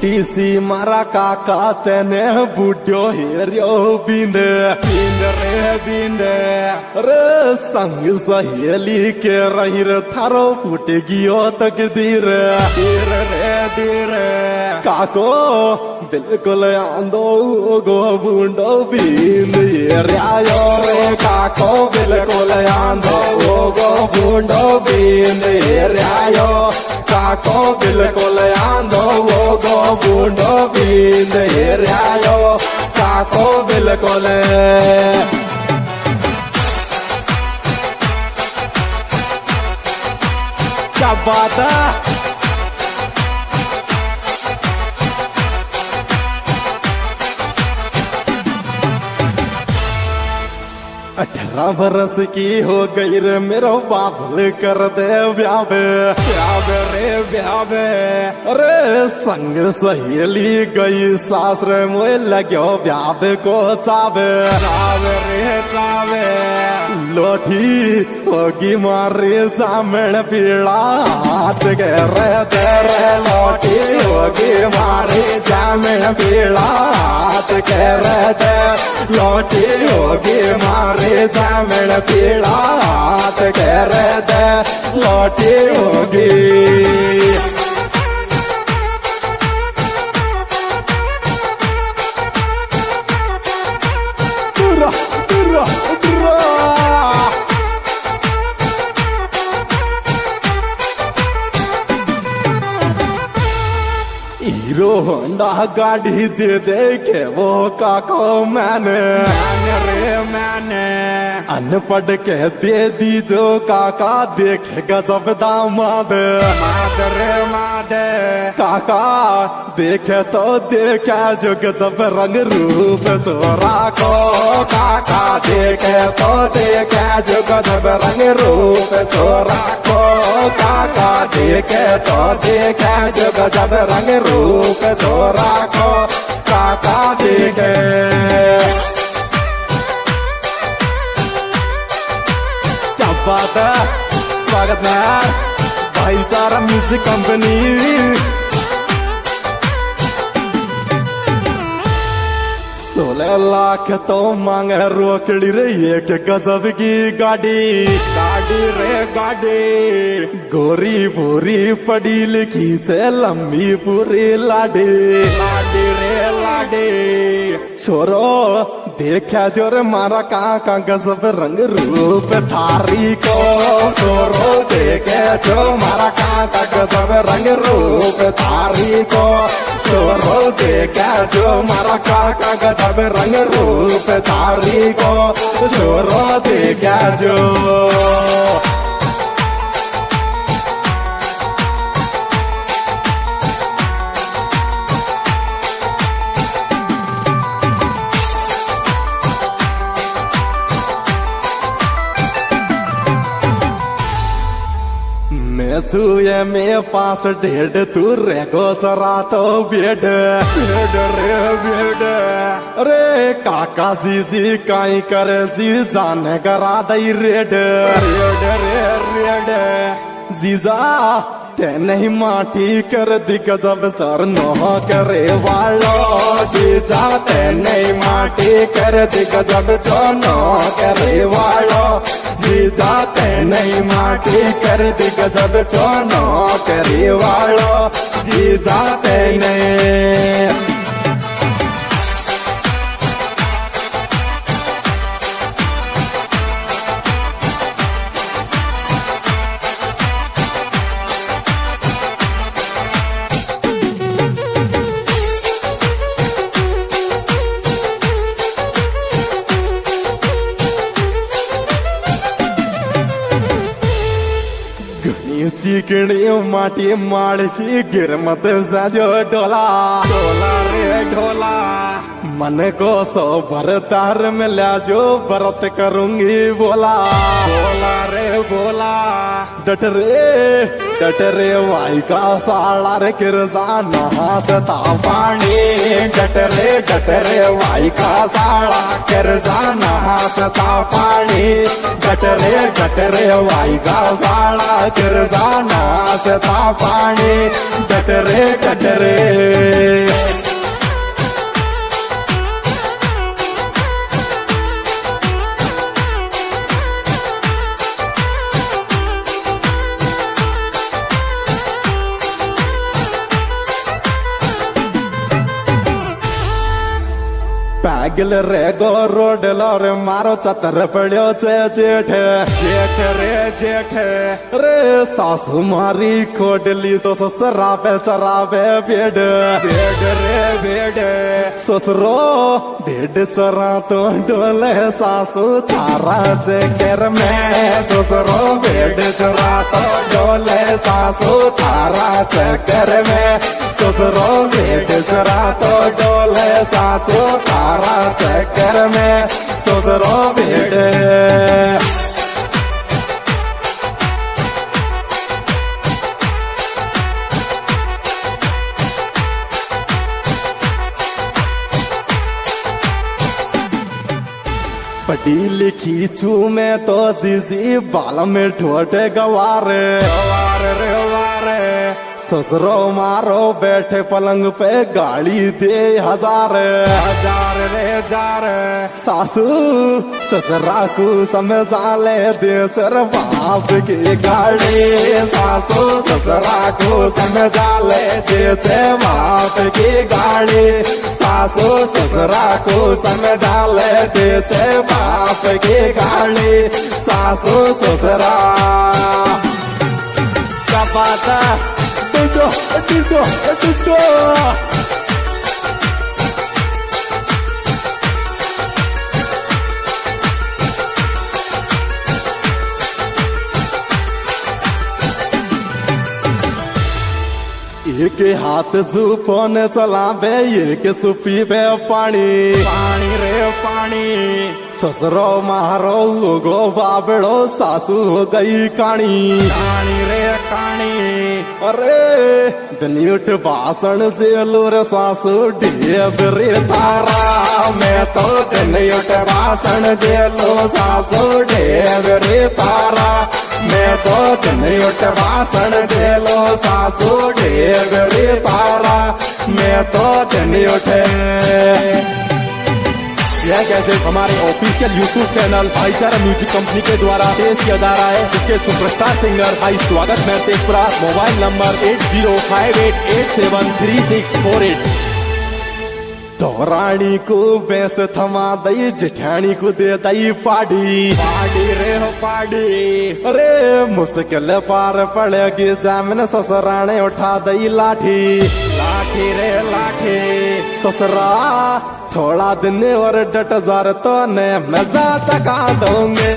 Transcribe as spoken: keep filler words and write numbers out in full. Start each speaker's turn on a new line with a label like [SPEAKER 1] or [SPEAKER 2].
[SPEAKER 1] छोटी सी मारा काका तेने बूढ़ो हेरियो बिंद बिंद रे बिंद रे संग सहेली के रही रे थारो फूट गियो तकदीर दीर रे दीर काको बिल्कुल आंदो गो बूढ़ो बिंद हेरियो रे काको बिल्कुल आंदो गो बूढ़ो बिंद हेरियो काको बिल्कुल आंदो गो बूढ़ो बिंद हेरियो काको बिल्कुल क्या बात है। अठारह बरस की हो गई रे मेरो बाबल कर दे ब्याह ब्याह रे ब्याह अरे संग सहेली गई सासरे मोए लग्यो ब्याह को चावे चावे रे चावे लोठी होगी मारे सामण पीड़ा हाथ के रे तेरे लोठी होगी मारे सामण पीड़ा हाथ के रे ते लोठी होगी मारे जामण पीड़ा हाथ कह रहे थे लौटी होगी। तुरा, तुरा, तुरा। हीरो होंडा गाड़ी दे दे के वो काको मैंने मैंने रे मैंने अनपढ़ के दे दी जो काका देखेगा जब दामाद माद रे माद काका देखे तो देखा जो जब रंग रूप छोरा को काका देखे तो देखा जो जब रंग रूप छोरा को काका देखे तो देखा जो जब रंग रूप छोरा को काका देखे। क्या बात है। स्वागत है भाईचारा म्यूजिक कंपनी। सोलह लाख तो मांगे रोकड़ी रे एक गजब की गाड़ी गाड़ी रे गाड़ी गोरी भूरी पड़ी लिखी से लंबी पूरी लाडी लाडी रे लाडी छोरो देखा जोर मारा काका गजब रंग रूप थारी को छोरो देखे जो मारा काका गजब रंग रूप थारी को छोरो देखा जो मारा काका गजब रंग रूप थारी को छोरो देखा जो। मैं छुए में पास डेढ़ तू रेगो चरा तो बेड बेड रे बेड अरे काका जी जी काई करे जी जाने करा दई रेड रेड रे रेड जीजा ते नहीं माटी कर दिख जब चरनो करे वालो जीजा ते नहीं माटी कर दिख जब चरनो करे वालो जीजा ते नहीं माटी कर दिख जब चरनो करे वालो जीजा ते नहीं। चिकनी माटी माड़ की गिर मत साजो ढोला ढोला रे ढोला मन को सो भर तार में ला जो व्रत करूंगी बोला बोला रे
[SPEAKER 2] बोला
[SPEAKER 1] डट रे डट रे वाई का साला रे किरजा नहासता पाणी डट रे डट रे वाई का साला किरजा नहासता पाणी डट रे डट रे वाई का साला किरजा नहासता पाणी डट रे डट रे पैगल रे गो रोड रे मारो चतर पड़ो चे जेठ
[SPEAKER 2] जेठ रे जेठ
[SPEAKER 1] रे सासू मारी खोडली तो ससुरा पे चरावे भेड़
[SPEAKER 2] भेड़ रे भेड़
[SPEAKER 1] ससुरो भेड़ चरा तो डोले सासू थारा चक्कर में ससुरो भेड़ चरा तो डोले सासू थारा चक्कर में ससुरो भेड़ चरा तो डोले सासू थारा चक्कर में ससुरो भेड़ पढ़ी लिखी छू मैं तो जीजी बाल में ठोटे गवारे
[SPEAKER 2] वारे रे वारे
[SPEAKER 1] ससुरो मारो बैठे पलंग पे गाड़ी दे हजार
[SPEAKER 2] हजार रे हजार
[SPEAKER 1] सासू ससुरा को समझा ले दे चर बाप की गाड़ी सासू ससुरा को समझा ले दे चे बाप की गाड़ी सासू ससुरा को समझा ले दे चे बाप की गाड़ी सासू ससुरा क्या बात है टिंटो टिंटो टिंटो एक हाथ सुफोन चलावे एक सुपी पे पानी
[SPEAKER 2] पानी रे पानी
[SPEAKER 1] ससुरो मारो गो बाबड़ो सासू हो गई काणी
[SPEAKER 2] काणी रे काणी
[SPEAKER 1] अरे दनियुठ भाषण जेलो रे सासू डेब रे तारा मैं तो दनियुठ भाषण जेलो सासू डेब रे तारा मैं तो दनियुठ भाषण जेलो सासू डेब रे तारा मैं तो दनियुठ यह कैसे हमारे official YouTube channel Bhaichara music company के द्वारा पेश किया जा रहा है, जिसके सुपरस्टार सिंगर भाई स्वागत मैसेजपुरा mobile number eight zero five eight eight seven three six four eight. दौरानी को बेस थमा दई जेठानी को दे दई पाड़ी
[SPEAKER 2] पाड़ी रे हो पाड़ी
[SPEAKER 1] अरे मुश्किल पार पड़ेगी जामन ससुराने उठा दई लाठी
[SPEAKER 2] लाठी रे लाठी
[SPEAKER 1] ससुरा थोड़ा दिन और डट जार तो ने मजा चका दूंगे।